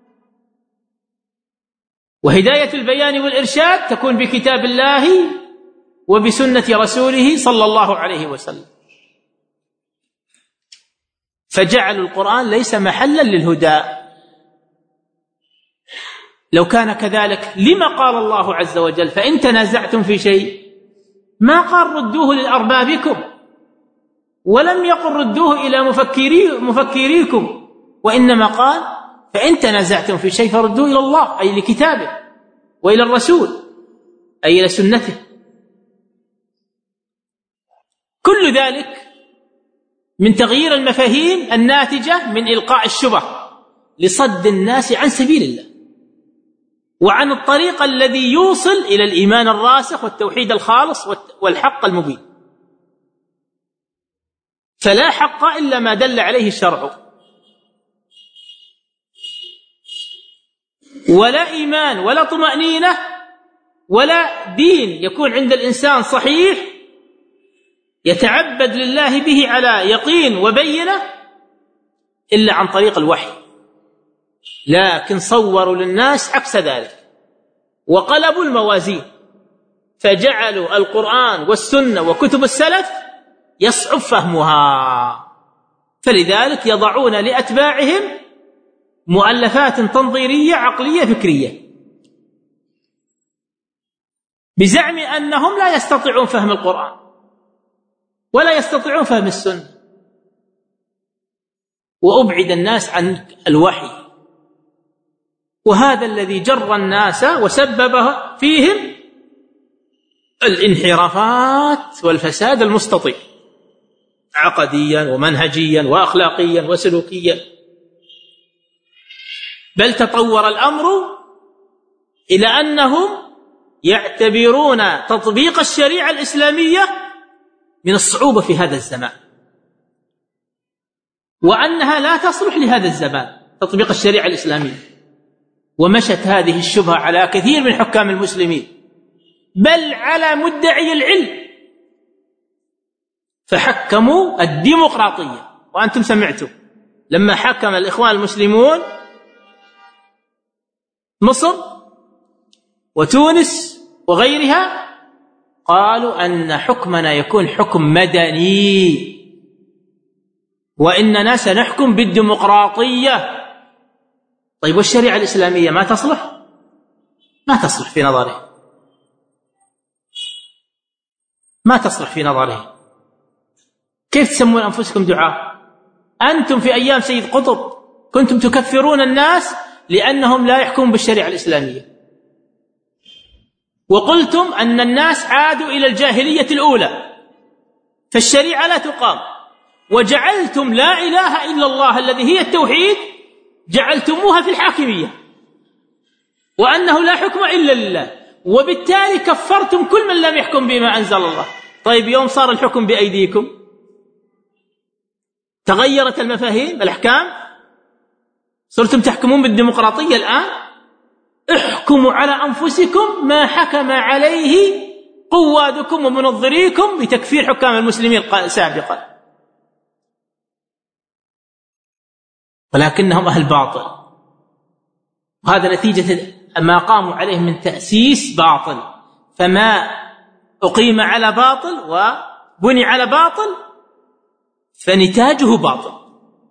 C: وهداية البيان والإرشاد تكون بكتاب الله وبسنة رسوله صلى الله عليه وسلم. فجعلوا القرآن ليس محلا للهدى. لو كان كذلك لما قال الله عز وجل فإن تنازعتم في شيء؟ ما قال ردوه لأربابكم، ولم يقل ردوه إلى مفكريكم، وإنما قال فإن تنازعتم في شيء فردوه إلى الله، أي لكتابه، وإلى الرسول أي إلى سنته. كل ذلك من تغيير المفاهيم الناتجة من إلقاء الشبه لصد الناس عن سبيل الله وعن الطريق الذي يوصل إلى الإيمان الراسخ والتوحيد الخالص والحق المبين. فلا حق إلا ما دل عليه الشرع، ولا إيمان ولا طمأنينة ولا دين يكون عند الإنسان صحيح يتعبد لله به على يقين وبينة إلا عن طريق الوحي، لكن صوروا للناس عكس ذلك وقلبوا الموازين، فجعلوا القرآن والسنة وكتب السلف يصعب فهمها، فلذلك يضعون لأتباعهم مؤلفات تنظيرية عقلية فكرية بزعم أنهم لا يستطيعون فهم القرآن ولا يستطيعون فهم السنة، وأبعد الناس عن الوحي، وهذا الذي جر الناس وسبب فيهم الانحرافات والفساد المستطيل عقديا ومنهجيا وأخلاقيا وسلوكيا. بل تطور الأمر إلى أنهم يعتبرون تطبيق الشريعة الإسلامية من الصعوبة في هذا الزمان، وأنها لا تصلح لهذا الزمان تطبيق الشريعة الإسلامية. ومشت هذه الشبهة على كثير من حكام المسلمين، بل على مدعي العلم، فحكموا الديمقراطية. وأنتم سمعتم لما حكم الإخوان المسلمون مصر وتونس وغيرها، قالوا أن حكمنا يكون حكم مدني وإننا سنحكم بالديمقراطية. طيب والشريعة الإسلامية ما تصلح؟ ما تصلح في نظره، ما تصلح في نظره. كيف تسمون أنفسكم دعاة؟ أنتم في أيام سيد قطب كنتم تكفرون الناس لأنهم لا يحكمون بالشريعة الإسلامية، وقلتم أن الناس عادوا إلى الجاهلية الأولى فالشريعة لا تقام، وجعلتم لا إله إلا الله الذي هي التوحيد جعلتموها في الحاكمية، وأنه لا حكم إلا لله، وبالتالي كفرتم كل من لم يحكم بما أنزل الله. طيب يوم صار الحكم بأيديكم تغيرت المفاهيم الأحكام، صرتم تحكمون بالديمقراطية. الآن احكموا على أنفسكم ما حكم عليه قوادكم ومنظريكم بتكفير حكام المسلمين سابقا، ولكنهم أهل باطل، وهذا نتيجة ما قاموا عليه من تأسيس باطل، فما أقيم على باطل وبني على باطل فنتاجه باطل.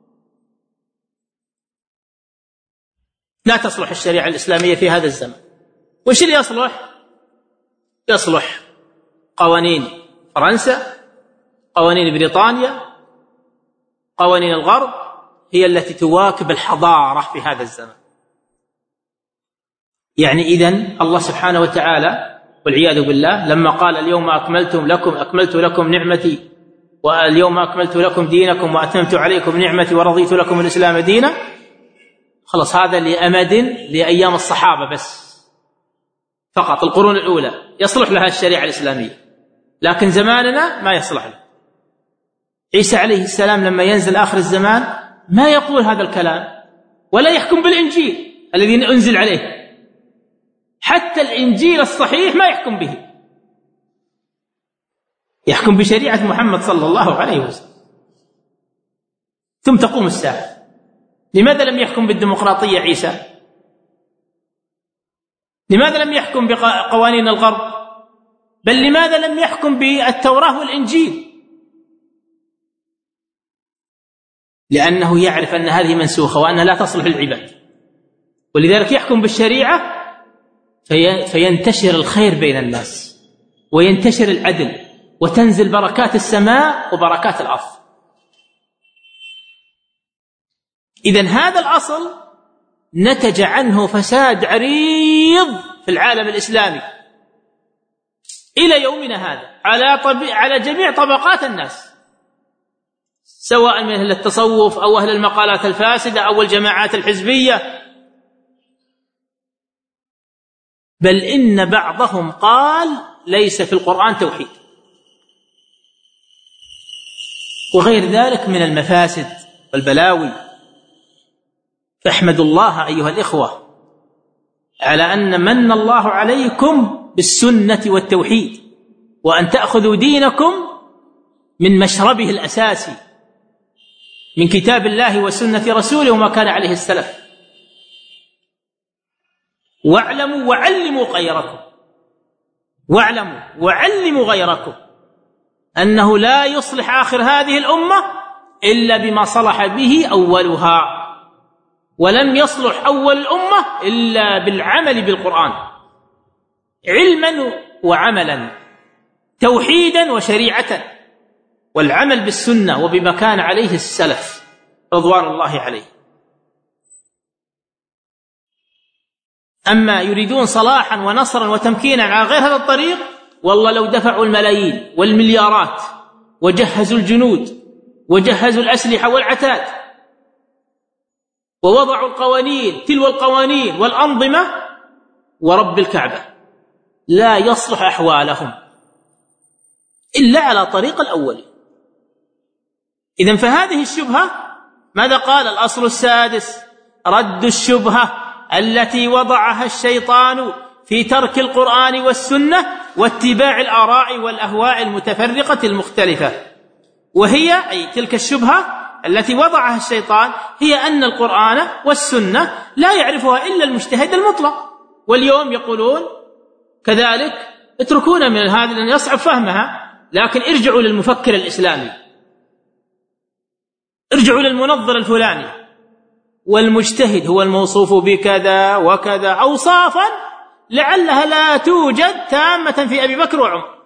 C: لا تصلح الشريعة الإسلامية في هذا الزمن. وش اللي يصلح؟ يصلح قوانين فرنسا، قوانين بريطانيا، قوانين الغرب، هي التي تواكب الحضارة في هذا الزمن. يعني إذن الله سبحانه وتعالى والعياذ بالله لما قال اليوم أكملت لكم نعمتي واليوم أكملت لكم دينكم وأتممت عليكم نعمتي ورضيت لكم الإسلام دينا، خلص هذا لأمد لأيام الصحابة بس فقط، القرون الأولى يصلح لها الشريعة الإسلامية، لكن زماننا ما يصلح له. عيسى عليه السلام لما ينزل آخر الزمان ما يقول هذا الكلام ولا يحكم بالإنجيل الذي أنزل عليه، حتى الإنجيل الصحيح ما يحكم به، يحكم بشريعة محمد صلى الله عليه وسلم. ثم تقوم الساعة. لماذا لم يحكم بالديمقراطية عيسى؟ لماذا لم يحكم بقوانين الغرب؟ بل لماذا لم يحكم بالتوراة والإنجيل؟ لأنه يعرف أن هذه منسوخة وأنها لا تصلح للعباد، ولذلك يحكم بالشريعة فينتشر الخير بين الناس وينتشر العدل وتنزل بركات السماء وبركات الأرض. إذن هذا الأصل نتج عنه فساد عريض في العالم الإسلامي إلى يومنا هذا على جميع طبقات الناس، سواء من أهل التصوف أو أهل المقالات الفاسدة أو الجماعات الحزبية، بل إن بعضهم قال ليس في القرآن توحيد، وغير ذلك من المفاسد والبلاوي. فاحمدوا الله أيها الإخوة على أن من الله عليكم بالسنة والتوحيد، وأن تأخذوا دينكم من مشربه الأساسي من كتاب الله وسنة رسوله وما كان عليه السلف. واعلموا وعلموا غيركم، واعلموا وعلموا غيركم أنه لا يصلح آخر هذه الأمة إلا بما صلح به أولها، ولم يصلح أول الأمة إلا بالعمل بالقرآن علما وعملا، توحيدا وشريعة، والعمل بالسنة وبما كان عليه السلف رضوان الله عليه. أما يريدون صلاحا ونصرا وتمكينا على غير هذا الطريق، والله لو دفعوا الملايين والمليارات وجهزوا الجنود وجهزوا الأسلحة والعتاد ووضعوا القوانين تلو القوانين والأنظمة، ورب الكعبة لا يصلح أحوالهم إلا على طريق الأول. إذن فهذه الشبهة ماذا قال؟ الأصل السادس رد الشبهة التي وضعها الشيطان في ترك القرآن والسنة واتباع الآراء والأهواء المتفرقة المختلفة، وهي أي تلك الشبهة التي وضعها الشيطان هي أن القرآن والسنة لا يعرفها إلا المجتهد المطلق. واليوم يقولون كذلك اتركونا من هذا لأن يصعب فهمها، لكن ارجعوا للمفكر الإسلامي، ارجعوا للمنظر الفلاني، والمجتهد هو الموصوف بكذا وكذا أوصافا لعلها لا توجد تامة في أبي بكر وعمر.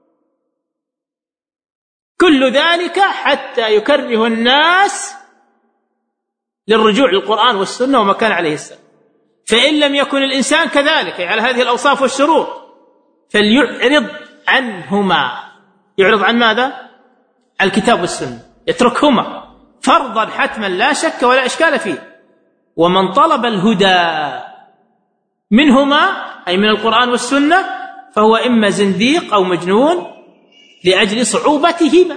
C: كل ذلك حتى يكره الناس للرجوع للقرآن والسنة وما كان عليه السلام. فإن لم يكن الإنسان كذلك على هذه الأوصاف والشروط فليعرض عنهما. يعرض عن ماذا؟ الكتاب والسنة، يتركهما فرضا حتما لا شك ولا إشكال فيه. ومن طلب الهدى منهما أي من القرآن والسنة فهو إما زنديق أو مجنون لأجل صعوبتهما.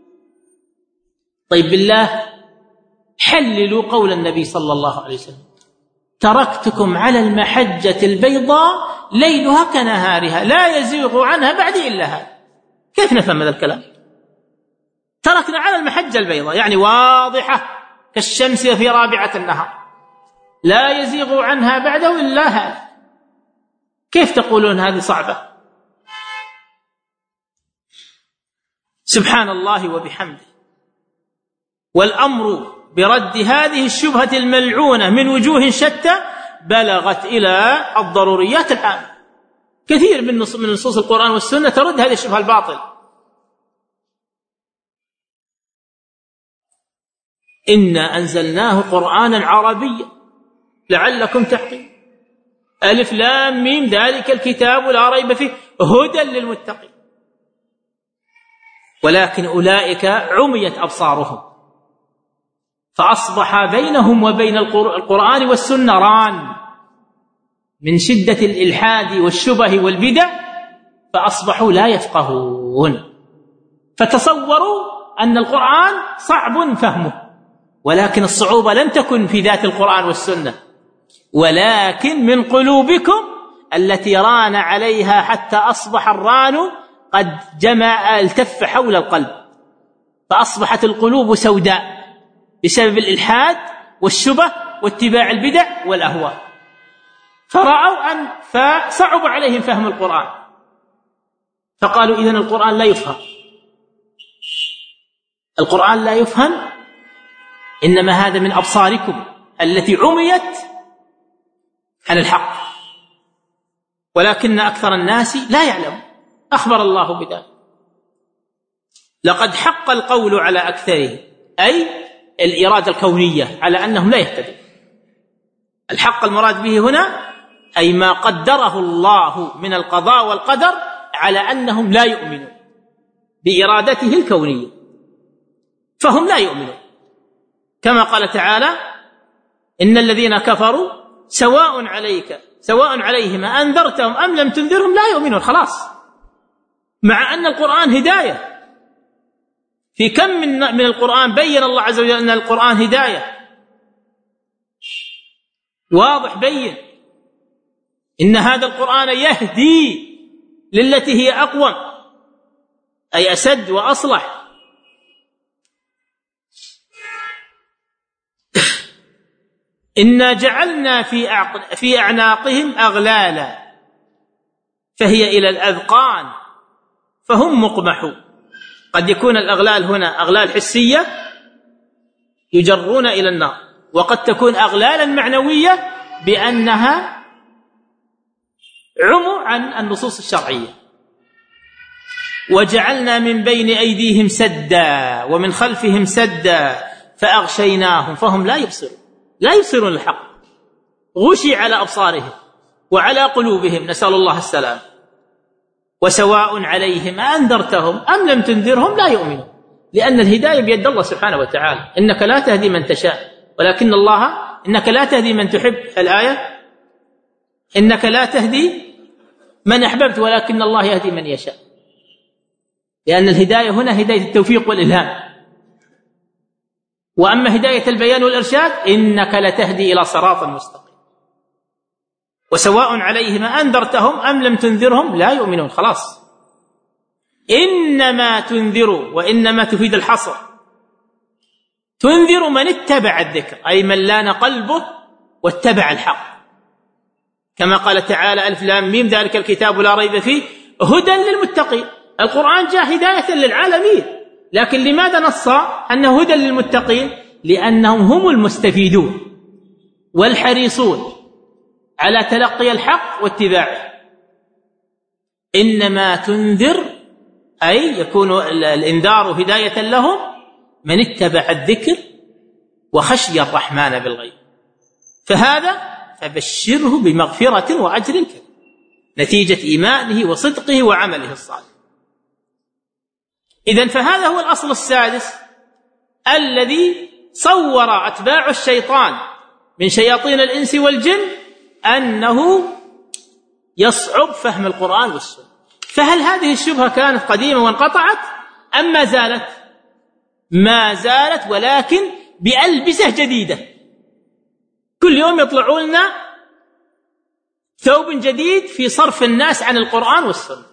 C: طيب بالله حللوا قول النبي صلى الله عليه وسلم تركتكم على المحجة البيضاء ليلها كنهارها لا يزيغ عنها بعدي إلا هذا. كيف نفهم هذا الكلام؟ تركنا على المحجة البيضاء يعني واضحة كالشمس في رابعة النهار لا يزيغ عنها بعده إلا هذا. كيف تقولون هذه صعبة؟ سبحان الله وبحمده. والأمر برد هذه الشبهة الملعونة من وجوه شتى بلغت إلى الضروريات العامة. كثير من نصوص القرآن والسنة ترد هذه الشبهة الباطل. إنا أنزلناه قرآنا عربيا لعلكم تعقلون. ألف لام ميم ذلك الكتاب لا ريب فيه هدى للمتقين. ولكن أولئك عميت أبصارهم فأصبح بينهم وبين القرآن والسنة ران من شدة الإلحاد والشبه والبدع، فأصبحوا لا يفقهون. فتصوروا أن القرآن صعب فهمه، ولكن الصعوبة لم تكن في ذات القرآن والسنة، ولكن من قلوبكم التي ران عليها حتى أصبح الران قد التف حول القلب، فأصبحت القلوب سوداء بسبب الإلحاد والشبه واتباع البدع والأهواء، فرأوا فصعب عليهم فهم القرآن، فقالوا إذن القرآن لا يفهم. القرآن لا يفهم، إنما هذا من أبصاركم التي عميت عن الحق، ولكن أكثر الناس لا يعلم. أخبر الله بذلك لقد حق القول على أكثرهم، أي الإرادة الكونية على أنهم لا يهتدون. الحق المراد به هنا أي ما قدره الله من القضاء والقدر على أنهم لا يؤمنون بإرادته الكونية، فهم لا يؤمنون. كما قال تعالى إن الذين كفروا سواء عليهم أنذرتهم أم لم تنذرهم لا يؤمنون. خلاص، مع أن القرآن هداية. في كم من القرآن بين الله عز وجل أن القرآن هداية واضح بين إن هذا القرآن يهدي للتي هي أقوم أي أسد وأصلح، إنا جعلنا في أعناقهم أغلالا فهي إلى الأذقان فهم مقمحون. قد يكون الأغلال هنا أغلال حسية يجرون إلى النار، وقد تكون أغلالا معنوية بأنها عموا عن النصوص الشرعية. وجعلنا من بين أيديهم سدا ومن خلفهم سدا فأغشيناهم فهم لا يبصرون الحق، غشي على أبصارهم وعلى قلوبهم، نسأل الله السلام. وسواء عليهم أنذرتهم أم لم تنذرهم لا يؤمنون، لأن الهداية بيد الله سبحانه وتعالى. إنك لا تهدي من تشاء ولكن الله، إنك لا تهدي من تحب، الآية إنك لا تهدي من أحببت ولكن الله يهدي من يشاء، لأن الهداية هنا هداية التوفيق والإلهام. وأما هداية البيان والإرشاد إنك لتهدي إلى صراط مستقيم. وسواء عليهم أنذرتهم أم لم تنذرهم لا يؤمنون. خلاص، إنما تنذر، وإنما تفيد الحصر، تنذر من اتبع الذكر، أي من لان قلبه واتبع الحق، كما قال تعالى ألف لام ميم ذلك الكتاب لا ريب فيه هدى للمتقين. القرآن جاء هداية للعالمين، لكن لماذا نص أنه هدى للمتقين؟ لأنهم هم المستفيدون والحريصون على تلقي الحق واتباعه. إنما تنذر أي يكون الإنذار هداية لهم من اتبع الذكر وخشي الرحمن بالغيب، فهذا فبشره بمغفرة وأجر كريم نتيجة إيمانه وصدقه وعمله الصالح. إذن فهذا هو الأصل السادس الذي صور أتباع الشيطان من شياطين الإنس والجن أنه يصعب فهم القرآن والسنة. فهل هذه الشبهة كانت قديمة وانقطعت أم ما زالت؟ ما زالت، ولكن بألبسة جديدة. كل يوم يطلعون لنا ثوب جديد في صرف الناس عن القرآن والسنة،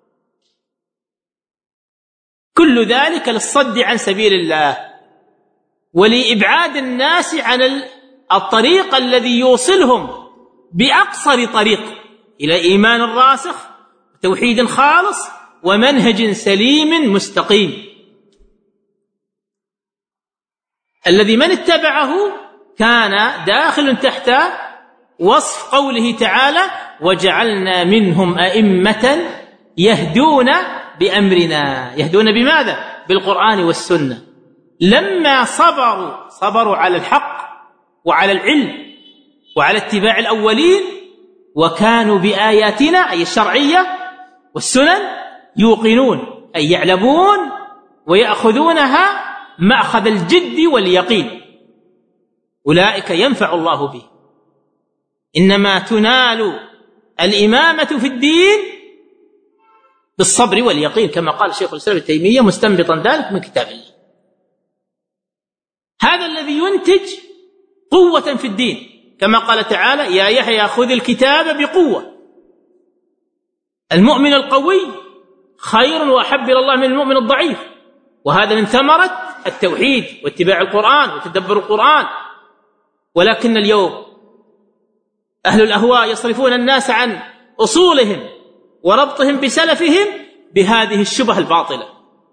C: كل ذلك للصد عن سبيل الله ولإبعاد الناس عن الطريق الذي يوصلهم بأقصر طريق إلى إيمان راسخ وتوحيد خالص ومنهج سليم مستقيم، الذي من اتبعه كان داخل تحت وصف قوله تعالى وجعلنا منهم أئمة يهدون بأمرنا. يهدون بماذا؟ بالقرآن والسنة. لما صبروا على الحق وعلى العلم وعلى اتباع الأولين، وكانوا بآياتنا أي الشرعية والسنن يوقنون، أي يعلمون ويأخذونها مأخذ الجد واليقين، أولئك ينفع الله به. إنما تنال الإمامة في الدين بالصبر واليقين، كما قال شيخ الإسلام ابن تيمية مستنبطا ذلك من كتاب الله. هذا الذي ينتج قوة في الدين، كما قال تعالى يا يحيى خذ الكتاب بقوة. المؤمن القوي خير وأحب إلى الله من المؤمن الضعيف، وهذا من ثمرة التوحيد واتباع القرآن وتدبر القرآن. ولكن اليوم أهل الأهواء يصرفون الناس عن أصولهم وربطهم بسلفهم بهذه الشبه الباطلة.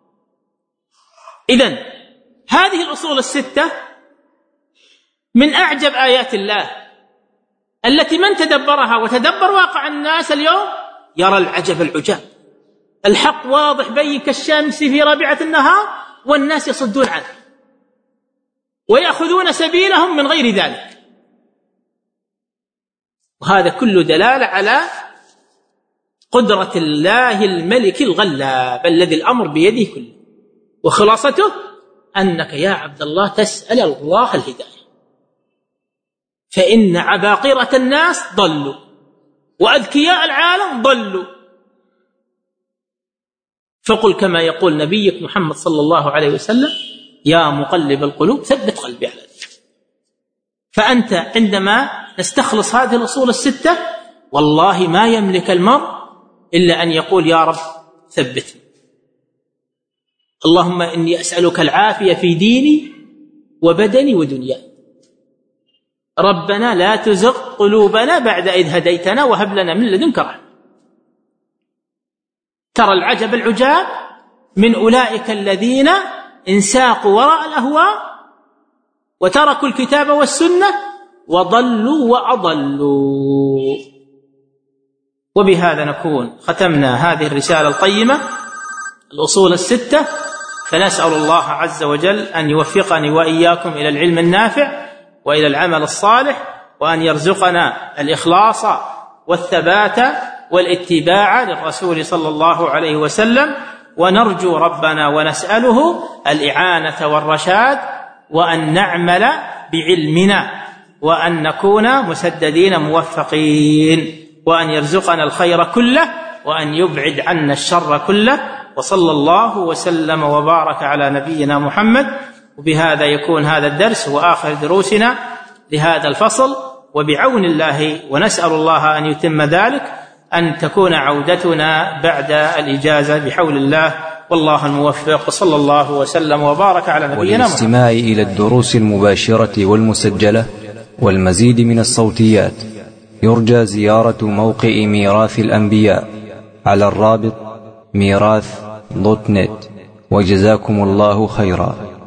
C: إذن هذه الأصول الستة من أعجب آيات الله التي من تدبرها وتدبر واقع الناس اليوم يرى العجب العجاب. الحق واضح بين كالشمس في رابعة النهار والناس يصدون عنه ويأخذون سبيلهم من غير ذلك. وهذا كله دلالة على قدرة الله الملك الغلاب الذي الأمر بيده كله. وخلاصته أنك يا عبد الله تسأل الله الهداية، فإن عباقرة الناس ضلوا وأذكياء العالم ضلوا. فقل كما يقول نبيك محمد صلى الله عليه وسلم يا مقلب القلوب ثبت قلبي على ذلك. فأنت عندما نستخلص هذه الأصول الستة والله ما يملك المرء إلا أن يقول يا رب ثبتني، اللهم إني أسألك العافية في ديني وبدني ودنياي. ربنا لا تزغ قلوبنا بعد إذ هديتنا وهب لنا من لدنك رحمة. ترى العجب العجاب من أولئك الذين انساقوا وراء الأهواء وتركوا الكتاب والسنة وضلوا وأضلوا. وبهذا نكون ختمنا هذه الرسالة القيمة الأصول الستة، فنسأل الله عز وجل أن يوفقني وإياكم إلى العلم النافع وإلى العمل الصالح، وأن يرزقنا الإخلاص والثبات والاتباع للرسول صلى الله عليه وسلم، ونرجو ربنا ونسأله الإعانة والرشاد، وأن نعمل بعلمنا، وأن نكون مسددين موفقين، وأن يرزقنا الخير كله، وأن يبعد عنا الشر كله. وصلى الله وسلم وبارك على نبينا محمد. وبهذا يكون هذا الدرس وآخر دروسنا لهذا الفصل، وبعون الله ونسأل الله أن يتم ذلك أن تكون عودتنا بعد الإجازة بحول الله، والله الموفق. صلى الله وسلم وبارك على نبينا محمد.
A: والاستماع إلى الدروس المباشرة والمسجلة والمزيد من الصوتيات يرجى زيارة موقع ميراث الأنبياء على الرابط ميراث.net. وجزاكم الله خيرا.